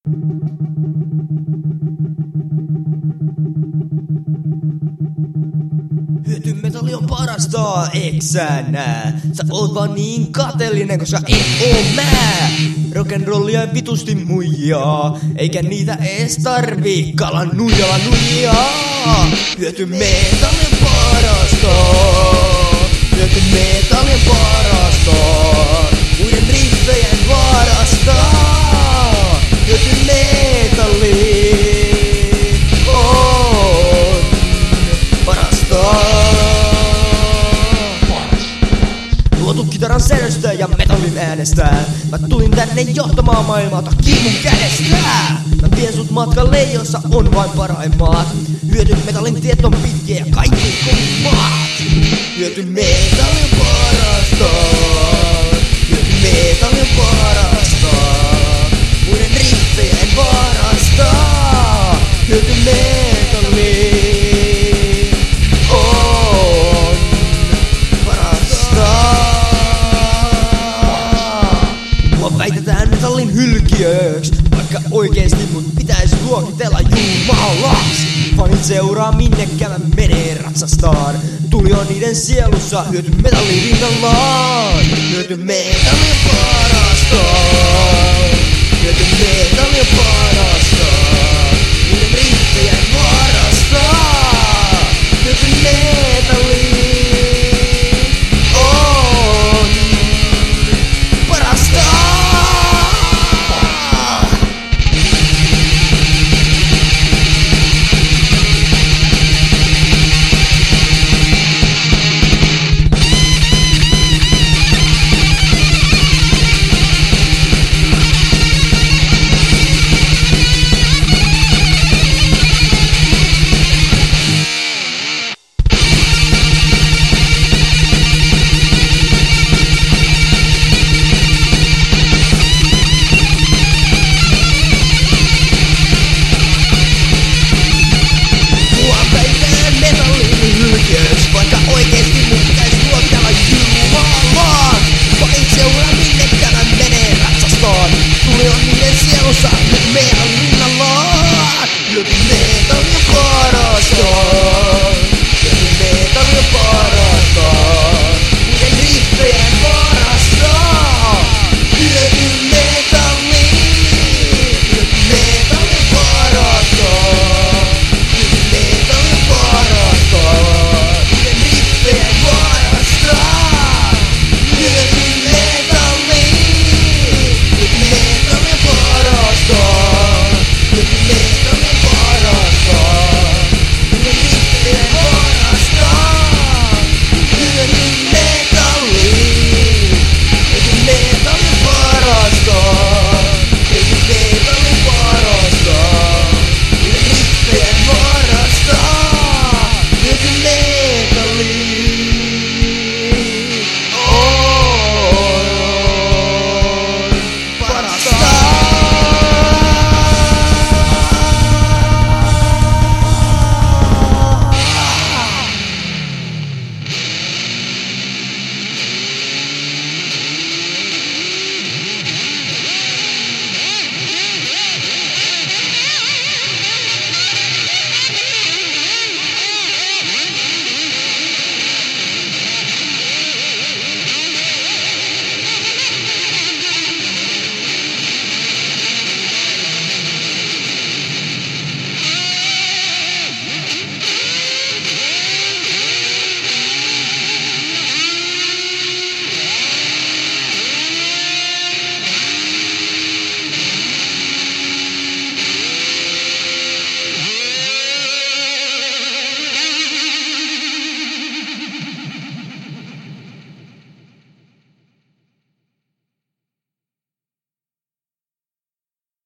Hyötymetalli on parasta, eikö sä nää? Sä oot vaan niin kateellinen, koska et oo mä. Rock'n'rollia ei vitusti muijaa, eikä niitä ees tarvii kalan nuijaa. Hyötymetalli on parasta, hyötymetalli on parasta, muiden riffejä varasta. Hyötymetalli on parasta. Luotu kitaran säännöstä ja metallin äänestä. Mä tulin tänne johtamaan maailmaa kiivun kädestä. Mä vien sut matkalle, jossa on vain parhaimmat. Hyötymetallin tiet on pitkiä ja kaikki kovimmat. Hyötymetalli on parasta, hyötymetalli on parasta, muiden riffejä varasta. Hyötymetalli on parasta. Mua väitetään metallin hylkiöks, vaikka oikeesti mut pitäis luokitella jumalaks. Fanit seuraa minnekään mä menee ratsastaan. Tuli on niiden sielussa, hyötymetalli rinnallaan. Hyötymetalli on parasta,